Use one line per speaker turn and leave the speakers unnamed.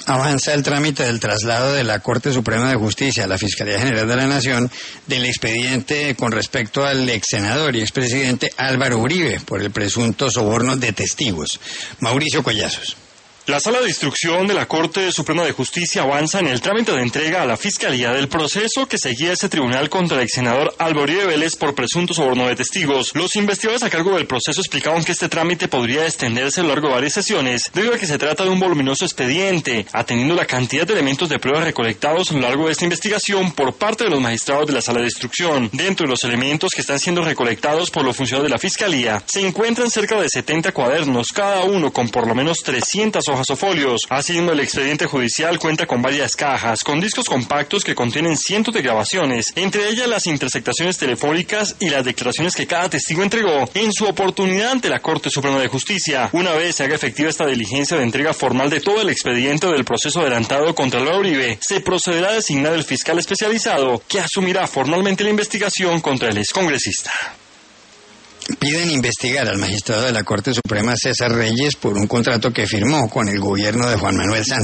Avanza el trámite del traslado de la Corte Suprema de Justicia a la Fiscalía General de la Nación del expediente con respecto al ex senador y expresidente Álvaro Uribe por el presunto soborno de testigos. Mauricio Collazos.
La Sala de Instrucción de la Corte Suprema de Justicia avanza en el trámite de entrega a la Fiscalía del proceso que seguía ese tribunal contra el ex senador Álvaro Uribe Vélez por presunto soborno de testigos. Los investigadores a cargo del proceso explicaban que este trámite podría extenderse a lo largo de varias sesiones, debido a que se trata de un voluminoso expediente, atendiendo la cantidad de elementos de prueba recolectados a lo largo de esta investigación por parte de los magistrados de la Sala de Instrucción. Dentro de los elementos que están siendo recolectados por los funcionarios de la Fiscalía, se encuentran cerca de 70 cuadernos, cada uno con por lo menos 300 hojas o folios. Asimismo, el expediente judicial cuenta con varias cajas, con discos compactos que contienen cientos de grabaciones, entre ellas las interceptaciones telefónicas y las declaraciones que cada testigo entregó en su oportunidad ante la Corte Suprema de Justicia. Una vez se haga efectiva esta diligencia de entrega formal de todo el expediente del proceso adelantado contra Álvaro Uribe, se procederá a designar el fiscal especializado que asumirá formalmente la investigación contra el excongresista.
Piden investigar al magistrado de la Corte Suprema César Reyes por un contrato que firmó con el gobierno de Juan Manuel Santos.